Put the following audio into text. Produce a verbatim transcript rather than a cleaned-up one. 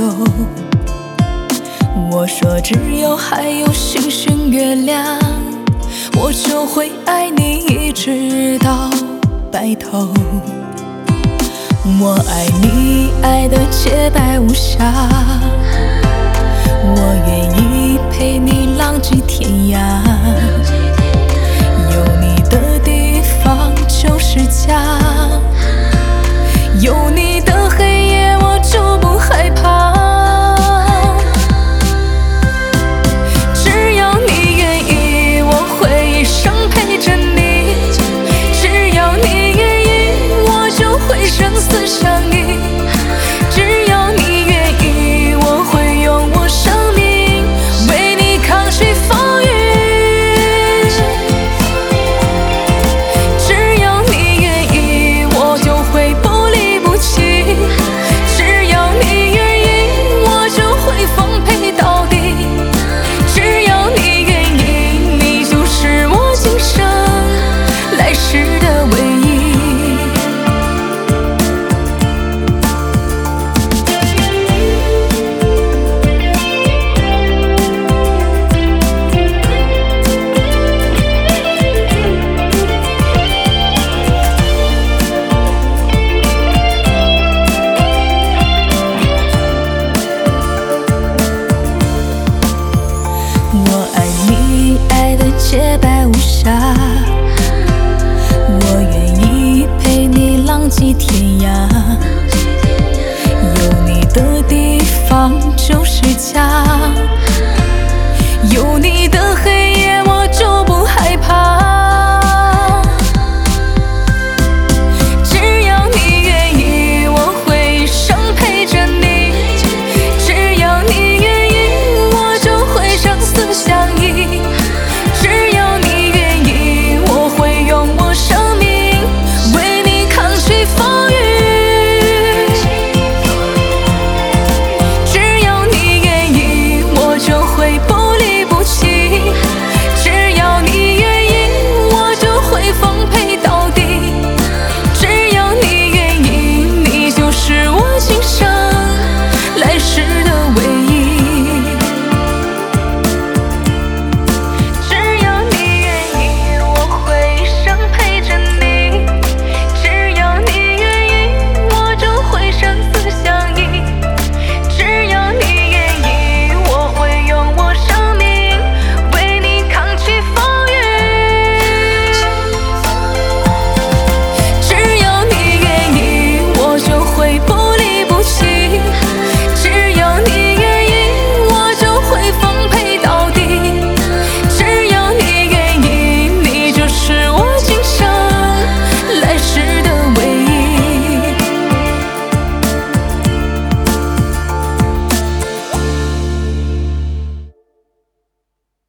我说只有还有星星月亮，我就会爱你一直到白头。我爱你爱得洁白无瑕，我愿意陪你浪迹天涯，有你的地方就是家，有你的黑夜我就不害怕。只要你愿意，我会一生陪着你，只要你愿意，我就会生死相依，只要你愿意，我会用我生命为你扛起风雨，只要你愿意，我就会不离不弃，只要你愿意，我就会奉陪到底，只要你愿意，你就是我今生来世的唯一。我爱你爱得洁白无瑕，我愿意陪你浪迹天涯，有你的地方就是家。